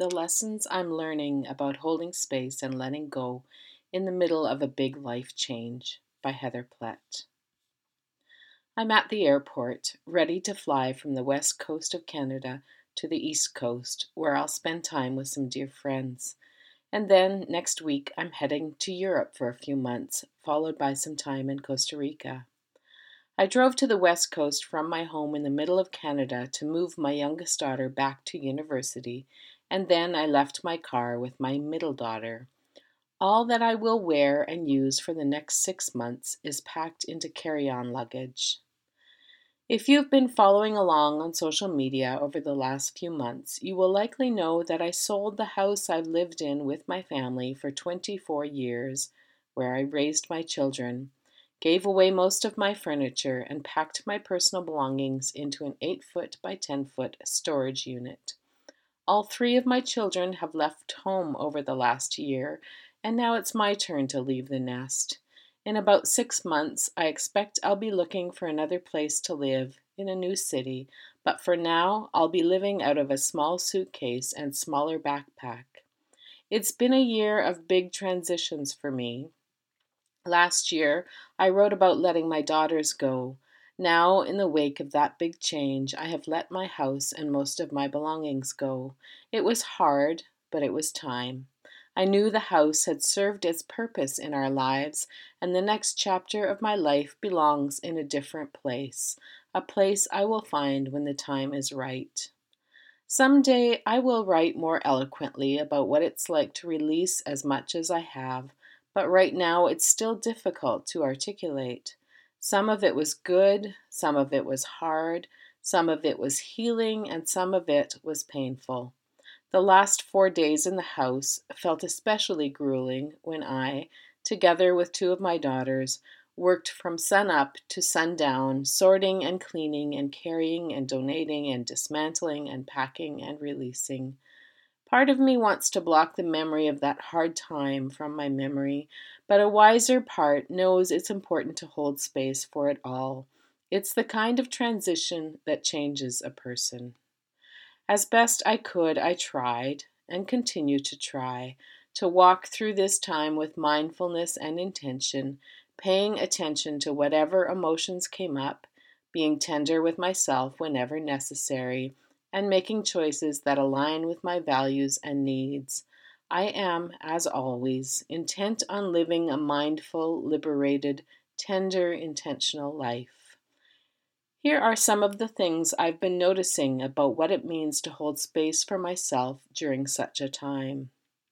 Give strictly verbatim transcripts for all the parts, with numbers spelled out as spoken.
The Lessons I'm Learning About Holding Space and Letting Go in the Middle of a Big Life Change by Heather Plett. I'm at the airport, ready to fly from the west coast of Canada to the east coast, where I'll spend time with some dear friends. And then next week, I'm heading to Europe for a few months, followed by some time in Costa Rica. I drove to the west coast from my home in the middle of Canada to move my youngest daughter back to university, and then I left my car with my middle daughter. All that I will wear and use for the next six months is packed into carry-on luggage. If you've been following along on social media over the last few months, you will likely know that I sold the house I've lived in with my family for twenty-four years, where I raised my children, gave away most of my furniture, and packed my personal belongings into an eight foot by ten foot storage unit. All three of my children have left home over the last year, and now it's my turn to leave the nest. In about six months, I expect I'll be looking for another place to live in a new city, but for now, I'll be living out of a small suitcase and smaller backpack. It's been a year of big transitions for me. Last year, I wrote about letting my daughters go. Now, in the wake of that big change, I have let my house and most of my belongings go. It was hard, but it was time. I knew the house had served its purpose in our lives, and the next chapter of my life belongs in a different place, a place I will find when the time is right. Someday I will write more eloquently about what it's like to release as much as I have, but right now it's still difficult to articulate. Some of it was good, some of it was hard, some of it was healing, and some of it was painful. The last four days in the house felt especially grueling when I, together with two of my daughters, worked from sun-up to sundown, sorting and cleaning and carrying and donating and dismantling and packing and releasing. Part of me wants to block the memory of that hard time from my memory, but a wiser part knows it's important to hold space for it all. It's the kind of transition that changes a person. As best I could, I tried, and continue to try, to walk through this time with mindfulness and intention, paying attention to whatever emotions came up, being tender with myself whenever necessary, and making choices that align with my values and needs. I am, as always, intent on living a mindful, liberated, tender, intentional life. Here are some of the things I've been noticing about what it means to hold space for myself during such a time.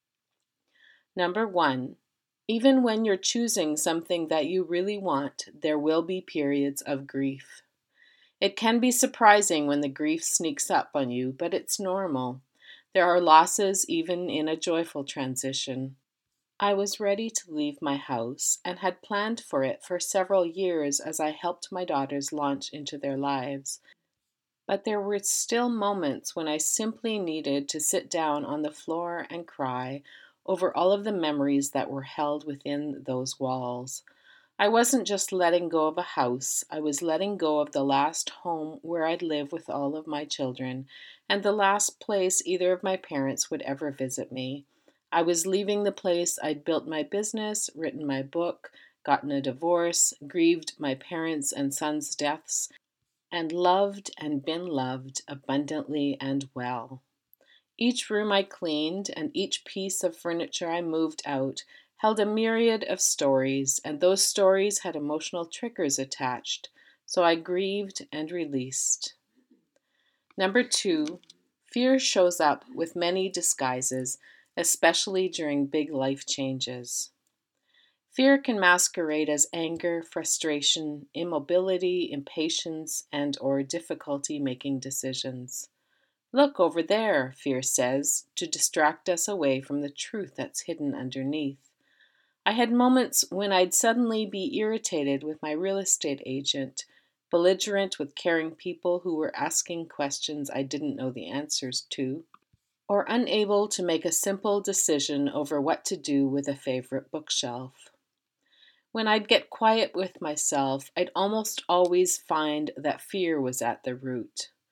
Number one, even when you're choosing something that you really want, there will be periods of grief. It can be surprising when the grief sneaks up on you, but it's normal. There are losses even in a joyful transition. I was ready to leave my house and had planned for it for several years as I helped my daughters launch into their lives. But there were still moments when I simply needed to sit down on the floor and cry over all of the memories that were held within those walls. I wasn't just letting go of a house, I was letting go of the last home where I'd live with all of my children, and the last place either of my parents would ever visit me. I was leaving the place I'd built my business, written my book, gotten a divorce, grieved my parents' and sons' deaths, and loved and been loved abundantly and well. Each room I cleaned and each piece of furniture I moved out held a myriad of stories, and those stories had emotional triggers attached, so I grieved and released. Number two, fear shows up with many disguises, especially during big life changes. Fear can masquerade as anger, frustration, immobility, impatience, and or difficulty making decisions. Look over there, fear says, to distract us away from the truth that's hidden underneath. I had moments when I'd suddenly be irritated with my real estate agent, belligerent with caring people who were asking questions I didn't know the answers to, or unable to make a simple decision over what to do with a favorite bookshelf. When I'd get quiet with myself, I'd almost always find that fear was at the root.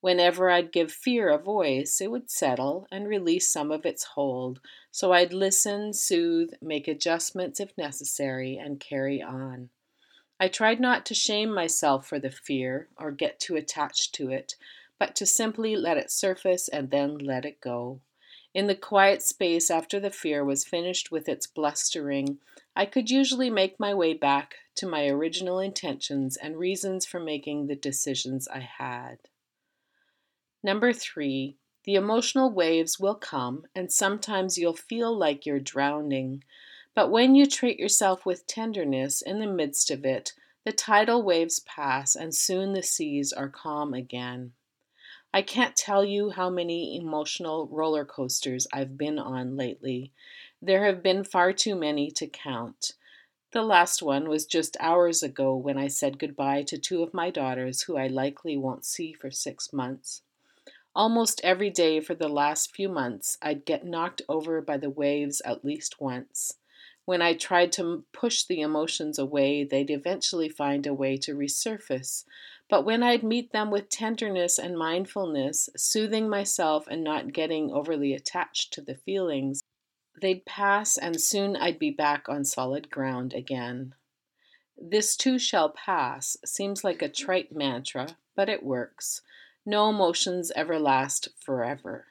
Whenever I'd give fear a voice, it would settle and release some of its hold, so I'd listen, soothe, make adjustments if necessary, and carry on. I tried not to shame myself for the fear or get too attached to it, but to simply let it surface and then let it go. In the quiet space after the fear was finished with its blustering, I could usually make my way back to my original intentions and reasons for making the decisions I had. Number three, the emotional waves will come, and sometimes you'll feel like you're drowning. But when you treat yourself with tenderness in the midst of it, the tidal waves pass, and soon the seas are calm again. I can't tell you how many emotional roller coasters I've been on lately. There have been far too many to count. The last one was just hours ago when I said goodbye to two of my daughters who I likely won't see for six months. Almost every day for the last few months, I'd get knocked over by the waves at least once. When I tried to push the emotions away, they'd eventually find a way to resurface. But when I'd meet them with tenderness and mindfulness, soothing myself and not getting overly attached to the feelings, they'd pass and soon I'd be back on solid ground again. This too shall pass seems like a trite mantra, but it works. No emotions ever last forever.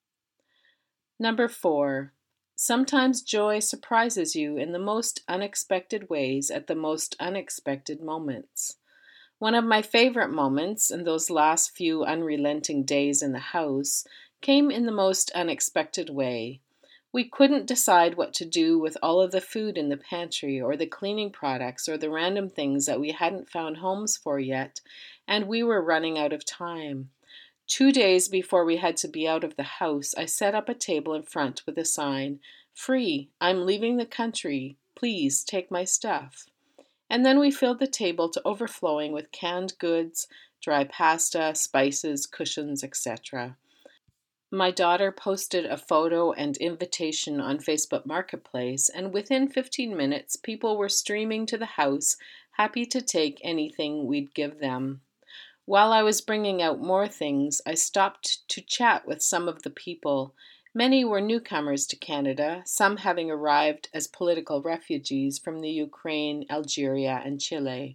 Number four, sometimes joy surprises you in the most unexpected ways at the most unexpected moments. One of my favorite moments in those last few unrelenting days in the house came in the most unexpected way. We couldn't decide what to do with all of the food in the pantry or the cleaning products or the random things that we hadn't found homes for yet, and we were running out of time. Two days before we had to be out of the house, I set up a table in front with a sign, "Free, I'm leaving the country, please take my stuff." And then we filled the table to overflowing with canned goods, dry pasta, spices, cushions, et cetera. My daughter posted a photo and invitation on Facebook Marketplace, and within fifteen minutes, people were streaming to the house, happy to take anything we'd give them. While I was bringing out more things, I stopped to chat with some of the people. Many were newcomers to Canada, some having arrived as political refugees from the Ukraine, Algeria, and Chile.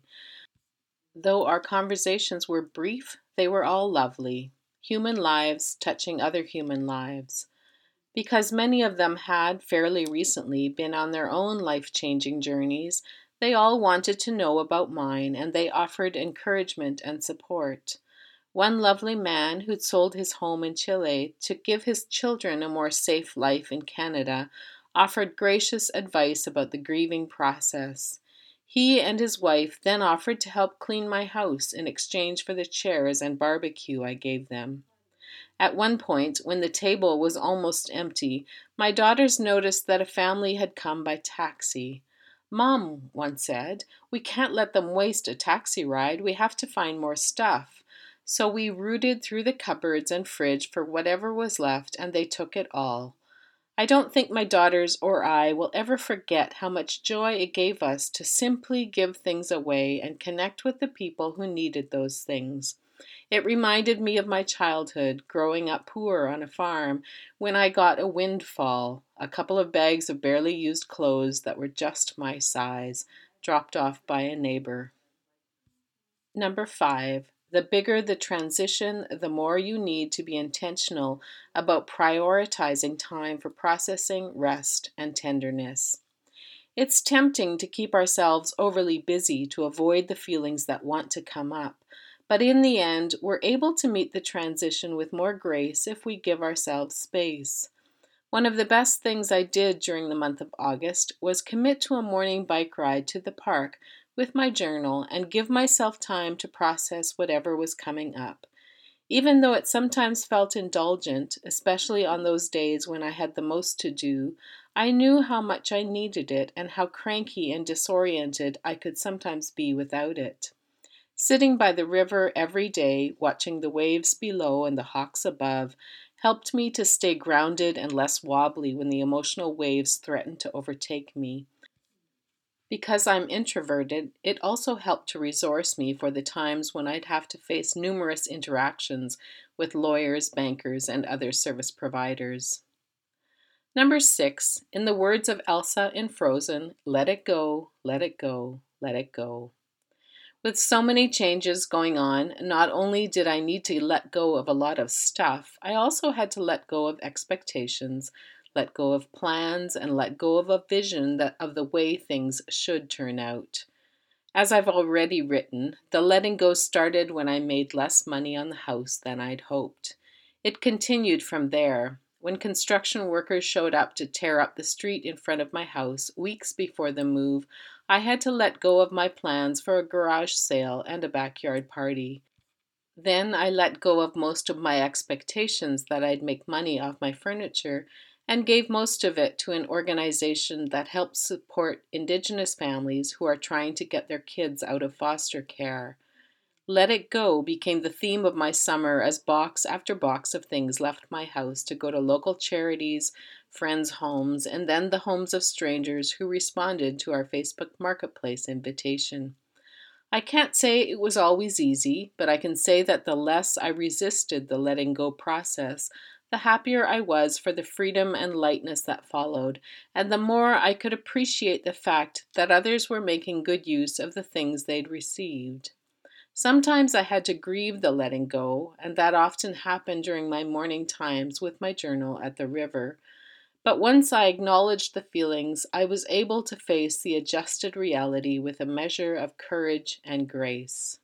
Though our conversations were brief, they were all lovely. Human lives touching other human lives. Because many of them had, fairly recently, been on their own life-changing journeys, they all wanted to know about mine, and they offered encouragement and support. One lovely man who'd sold his home in Chile to give his children a more safe life in Canada offered gracious advice about the grieving process. He and his wife then offered to help clean my house in exchange for the chairs and barbecue I gave them. At one point, when the table was almost empty, my daughters noticed that a family had come by taxi. "Mom," one said, "we can't let them waste a taxi ride. We have to find more stuff." So we rooted through the cupboards and fridge for whatever was left, and they took it all. I don't think my daughters or I will ever forget how much joy it gave us to simply give things away and connect with the people who needed those things. It reminded me of my childhood, growing up poor on a farm, when I got a windfall, a couple of bags of barely used clothes that were just my size, dropped off by a neighbor. Number five, the bigger the transition, the more you need to be intentional about prioritizing time for processing, rest, and tenderness. It's tempting to keep ourselves overly busy to avoid the feelings that want to come up, but in the end, we're able to meet the transition with more grace if we give ourselves space. One of the best things I did during the month of August was commit to a morning bike ride to the park with my journal and give myself time to process whatever was coming up. Even though it sometimes felt indulgent, especially on those days when I had the most to do, I knew how much I needed it and how cranky and disoriented I could sometimes be without it. Sitting by the river every day, watching the waves below and the hawks above, helped me to stay grounded and less wobbly when the emotional waves threatened to overtake me. Because I'm introverted, it also helped to resource me for the times when I'd have to face numerous interactions with lawyers, bankers, and other service providers. Number six, in the words of Elsa in Frozen, let it go, let it go, let it go. With so many changes going on, not only did I need to let go of a lot of stuff, I also had to let go of expectations, let go of plans, and let go of a vision that of the way things should turn out. As I've already written, the letting go started when I made less money on the house than I'd hoped. It continued from there. When construction workers showed up to tear up the street in front of my house weeks before the move, I had to let go of my plans for a garage sale and a backyard party. Then I let go of most of my expectations that I'd make money off my furniture and gave most of it to an organization that helps support Indigenous families who are trying to get their kids out of foster care. Let It Go became the theme of my summer as box after box of things left my house to go to local charities, friends' homes, and then the homes of strangers who responded to our Facebook Marketplace invitation. I can't say it was always easy, but I can say that the less I resisted the letting go process, the happier I was for the freedom and lightness that followed, and the more I could appreciate the fact that others were making good use of the things they'd received. Sometimes I had to grieve the letting go, and that often happened during my morning times with my journal at the river. But once I acknowledged the feelings, I was able to face the adjusted reality with a measure of courage and grace.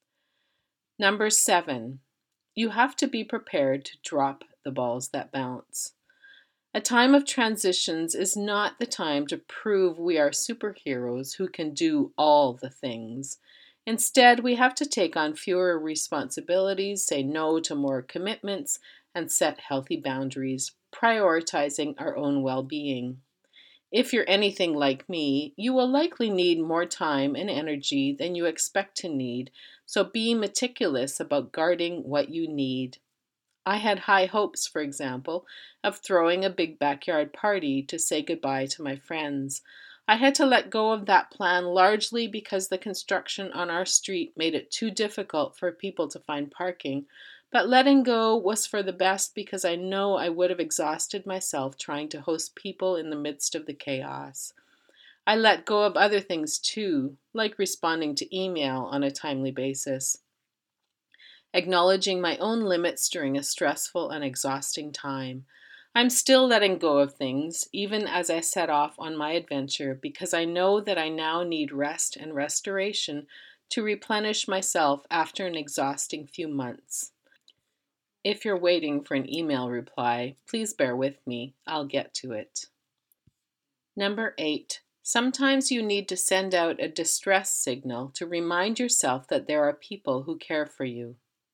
Number seven, you have to be prepared to drop the balls that bounce. A time of transitions is not the time to prove we are superheroes who can do all the things. Instead, we have to take on fewer responsibilities, say no to more commitments, and set healthy boundaries, prioritizing our own well being. If you're anything like me, you will likely need more time and energy than you expect to need, so be meticulous about guarding what you need. I had high hopes, for example, of throwing a big backyard party to say goodbye to my friends. I had to let go of that plan largely because the construction on our street made it too difficult for people to find parking. But letting go was for the best because I know I would have exhausted myself trying to host people in the midst of the chaos. I let go of other things too, like responding to email on a timely basis, acknowledging my own limits during a stressful and exhausting time. I'm still letting go of things, even as I set off on my adventure, because I know that I now need rest and restoration to replenish myself after an exhausting few months. If you're waiting for an email reply, please bear with me. I'll get to it. Number eight. Sometimes you need to send out a distress signal to remind yourself that there are people who care for you.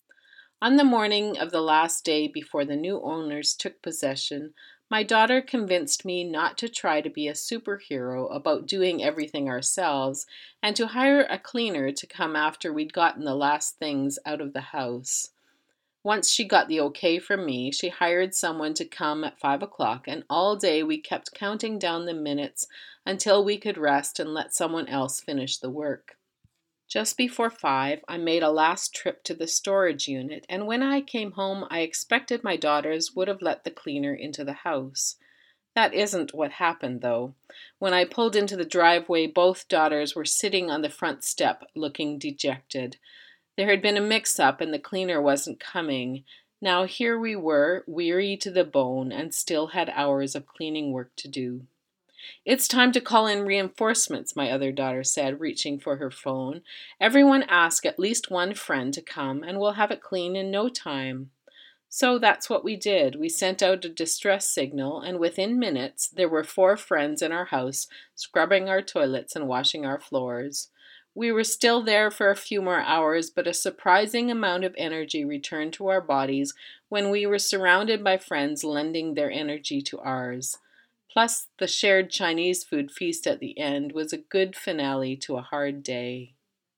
On the morning of the last day before the new owners took possession, my daughter convinced me not to try to be a superhero about doing everything ourselves and to hire a cleaner to come after we'd gotten the last things out of the house. Once she got the okay from me, she hired someone to come at five o'clock, and all day we kept counting down the minutes until we could rest and let someone else finish the work. Just before five, I made a last trip to the storage unit, and when I came home, I expected my daughters would have let the cleaner into the house. That isn't what happened, though. When I pulled into the driveway, both daughters were sitting on the front step, looking dejected. There had been a mix-up, and the cleaner wasn't coming. Now here we were, weary to the bone, and still had hours of cleaning work to do. "It's time to call in reinforcements," my other daughter said, reaching for her phone. "Everyone ask at least one friend to come, and we'll have it clean in no time." So that's what we did. We sent out a distress signal, and within minutes, there were four friends in our house, scrubbing our toilets and washing our floors. We were still there for a few more hours, but a surprising amount of energy returned to our bodies when we were surrounded by friends lending their energy to ours. Plus, the shared Chinese food feast at the end was a good finale to a hard day.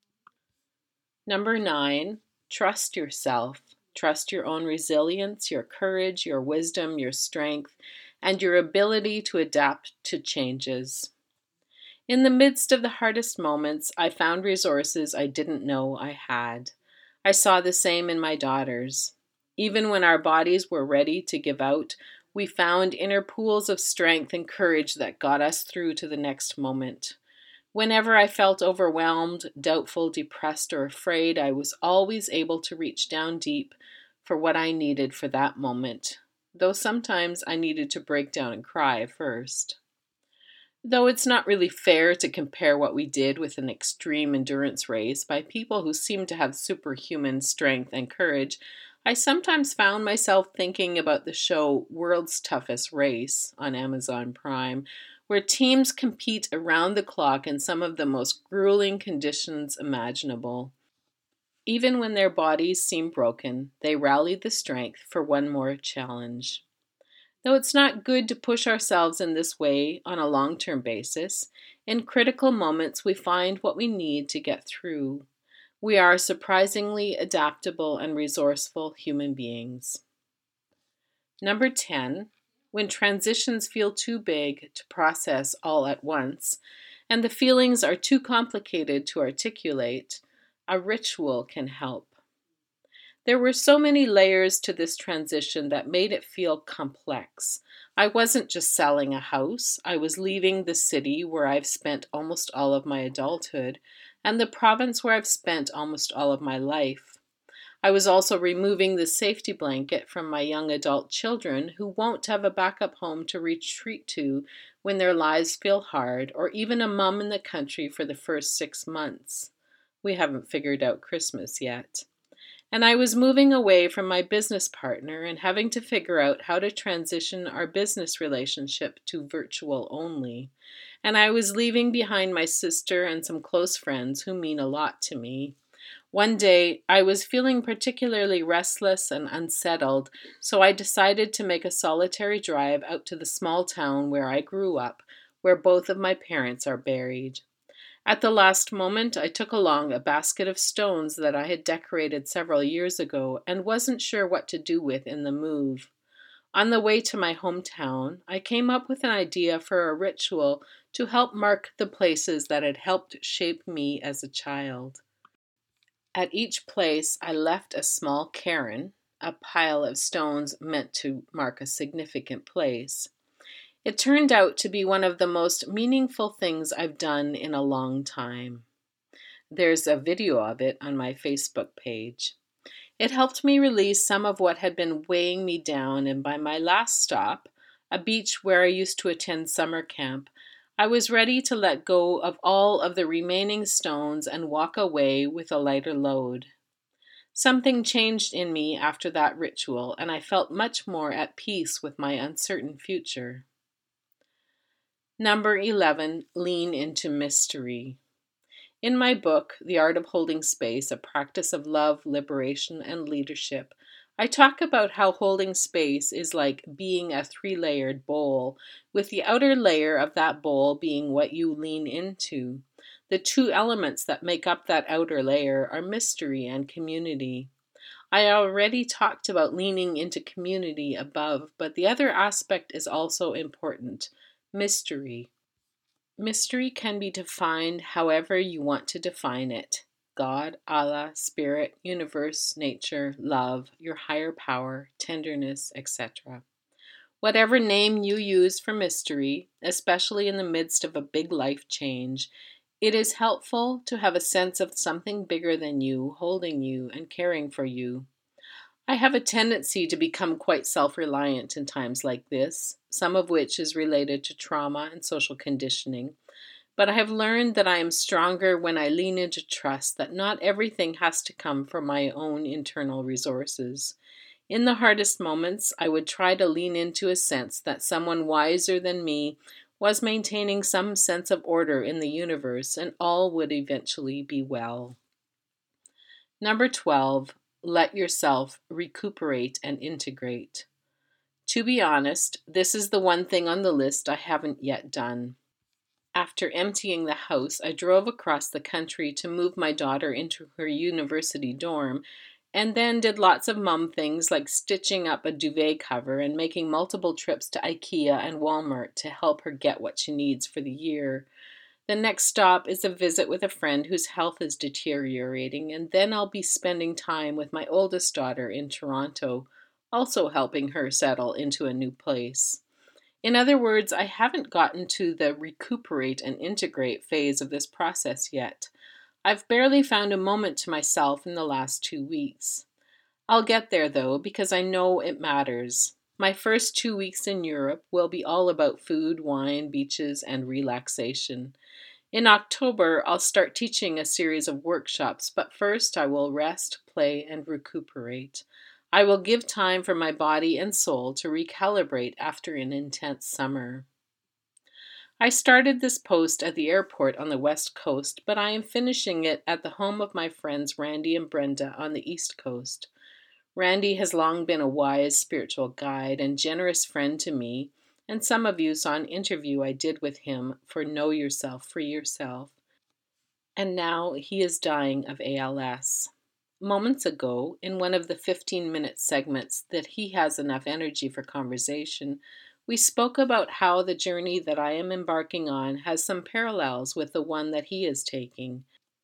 Number nine, trust yourself. Trust your own resilience, your courage, your wisdom, your strength, and your ability to adapt to changes. In the midst of the hardest moments, I found resources I didn't know I had. I saw the same in my daughters. Even when our bodies were ready to give out, we found inner pools of strength and courage that got us through to the next moment. Whenever I felt overwhelmed, doubtful, depressed, or afraid, I was always able to reach down deep for what I needed for that moment, though sometimes I needed to break down and cry first. Though it's not really fair to compare what we did with an extreme endurance race by people who seem to have superhuman strength and courage, I sometimes found myself thinking about the show World's Toughest Race on Amazon Prime, where teams compete around the clock in some of the most grueling conditions imaginable. Even when their bodies seem broken, they rally the strength for one more challenge. Though it's not good to push ourselves in this way on a long term basis, in critical moments we find what we need to get through. We are surprisingly adaptable and resourceful human beings. Number ten, when transitions feel too big to process all at once, and the feelings are too complicated to articulate, a ritual can help. There were so many layers to this transition that made it feel complex. I wasn't just selling a house, I was leaving the city where I've spent almost all of my adulthood and the province where I've spent almost all of my life. I was also removing the safety blanket from my young adult children who won't have a backup home to retreat to when their lives feel hard, or even a mom in the country for the first six months. We haven't figured out Christmas yet. And I was moving away from my business partner and having to figure out how to transition our business relationship to virtual only. And I was leaving behind my sister and some close friends who mean a lot to me. One day, I was feeling particularly restless and unsettled, so I decided to make a solitary drive out to the small town where I grew up, where both of my parents are buried. At the last moment, I took along a basket of stones that I had decorated several years ago and wasn't sure what to do with in the move. On the way to my hometown, I came up with an idea for a ritual to help mark the places that had helped shape me as a child. At each place, I left a small cairn, a pile of stones meant to mark a significant place. It turned out to be one of the most meaningful things I've done in a long time. There's a video of it on my Facebook page. It helped me release some of what had been weighing me down, and by my last stop, a beach where I used to attend summer camp, I was ready to let go of all of the remaining stones and walk away with a lighter load. Something changed in me after that ritual, and I felt much more at peace with my uncertain future. Number eleven, lean into mystery. In my book, The Art of Holding Space, A Practice of Love, Liberation, and Leadership, I talk about how holding space is like being a three-layered bowl, with the outer layer of that bowl being what you lean into. The two elements that make up that outer layer are mystery and community. I already talked about leaning into community above, but the other aspect is also important. Mystery. Mystery can be defined however you want to define it. God, Allah, Spirit, Universe, Nature, Love, your higher power, tenderness, et cetera. Whatever name you use for mystery, especially in the midst of a big life change, it is helpful to have a sense of something bigger than you holding you and caring for you. I have a tendency to become quite self-reliant in times like this, some of which is related to trauma and social conditioning. But I have learned that I am stronger when I lean into trust that not everything has to come from my own internal resources. In the hardest moments, I would try to lean into a sense that someone wiser than me was maintaining some sense of order in the universe and all would eventually be well. Number twelve. Let yourself recuperate and integrate. To be honest, this is the one thing on the list I haven't yet done. After emptying the house, I drove across the country to move my daughter into her university dorm, and then did lots of mum things like stitching up a duvet cover and making multiple trips to IKEA and Walmart to help her get what she needs for the year. The next stop is a visit with a friend whose health is deteriorating, and then I'll be spending time with my oldest daughter in Toronto, also helping her settle into a new place. In other words, I haven't gotten to the recuperate and integrate phase of this process yet. I've barely found a moment to myself in the last two weeks. I'll get there though, because I know it matters. My first two weeks in Europe will be all about food, wine, beaches, and relaxation. In October, I'll start teaching a series of workshops, but first I will rest, play, and recuperate. I will give time for my body and soul to recalibrate after an intense summer. I started this post at the airport on the West Coast, but I am finishing it at the home of my friends Randy and Brenda on the East Coast. Randy has long been a wise spiritual guide and generous friend to me, and some of you saw an interview I did with him for Know Yourself, Free Yourself. And now he is dying of A L S. Moments ago, in one of the fifteen minute segments that he has enough energy for conversation, we spoke about how the journey that I am embarking on has some parallels with the one that he is taking.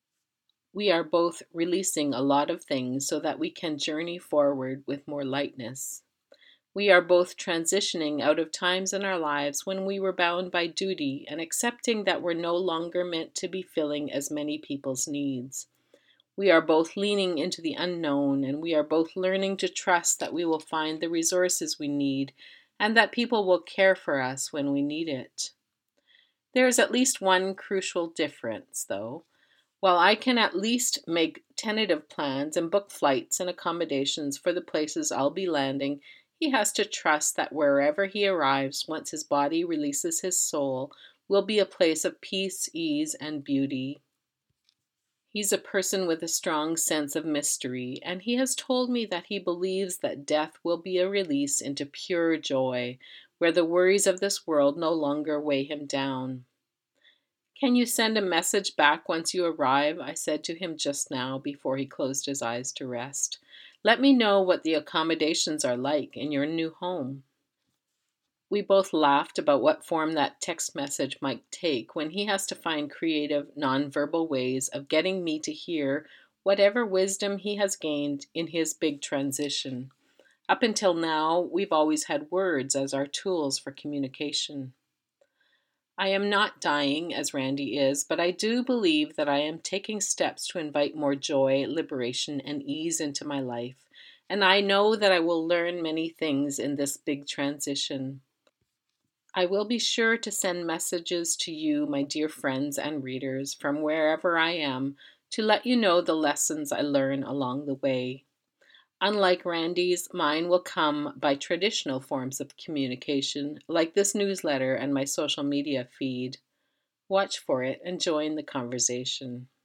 We are both releasing a lot of things so that we can journey forward with more lightness. We are both transitioning out of times in our lives when we were bound by duty and accepting that we're no longer meant to be filling as many people's needs. We are both leaning into the unknown, and we are both learning to trust that we will find the resources we need and that people will care for us when we need it. There is at least one crucial difference, though. While I can at least make tentative plans and book flights and accommodations for the places I'll be landing, he has to trust that wherever he arrives, once his body releases his soul, will be a place of peace, ease, and beauty. He's a person with a strong sense of mystery, and he has told me that he believes that death will be a release into pure joy, where the worries of this world no longer weigh him down. "Can you send a message back once you arrive?" I said to him just now before he closed his eyes to rest. "Let me know what the accommodations are like in your new home." We both laughed about what form that text message might take when he has to find creative, nonverbal ways of getting me to hear whatever wisdom he has gained in his big transition. Up until now, we've always had words as our tools for communication. I am not dying as Randy is, but I do believe that I am taking steps to invite more joy, liberation, and ease into my life. And I know that I will learn many things in this big transition. I will be sure to send messages to you, my dear friends and readers, from wherever I am, to let you know the lessons I learn along the way. Unlike Randy's, mine will come by traditional forms of communication, like this newsletter and my social media feed. Watch for it and join the conversation.